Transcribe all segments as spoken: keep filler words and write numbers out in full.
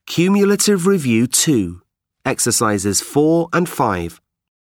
Cumulative Review two, Exercises four and five.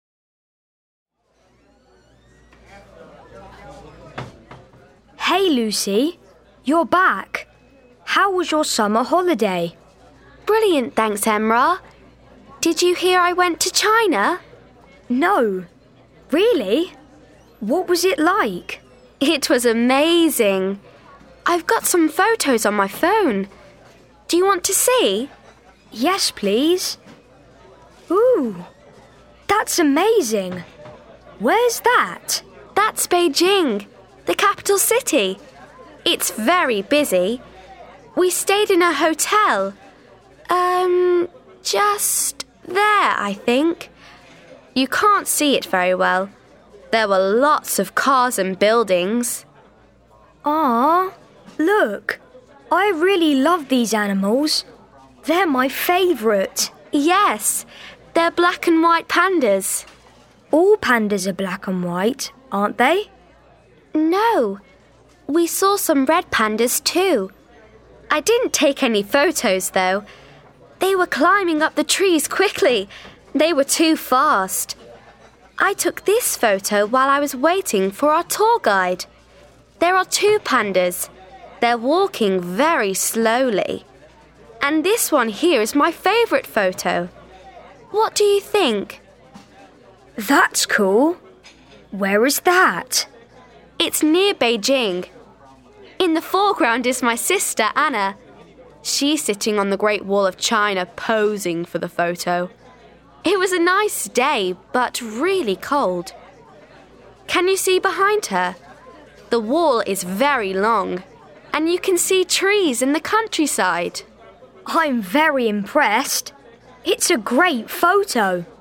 Hey Lucy, you're back. How was your summer holiday? Brilliant, thanks, Emra. Did you hear I went to China? No. Really? What was it like? It was amazing. I've got some photos on my phone. Do you want to see? Yes, please. Ooh, that's amazing. Where's that? That's Beijing, the capital city. It's very busy. We stayed in a hotel. Um, just there, I think. You can't see it very well. There were lots of cars and buildings. Ah, look. I really love these animals. They're my favourite. Yes, they're black and white pandas. All pandas are black and white, aren't they? No, we saw some red pandas too. I didn't take any photos though. They were climbing up the trees quickly. They were too fast. I took this photo while I was waiting for our tour guide. There are two pandas. They're walking very slowly. And this one here is my favourite photo. What do you think? That's cool. Where is that? It's near Beijing. In the foreground is my sister, Anna. She's sitting on the Great Wall of China posing for the photo. It was a nice day, but really cold. Can you see behind her? The wall is very long, and you can see trees in the countryside. I'm very impressed. It's a great photo.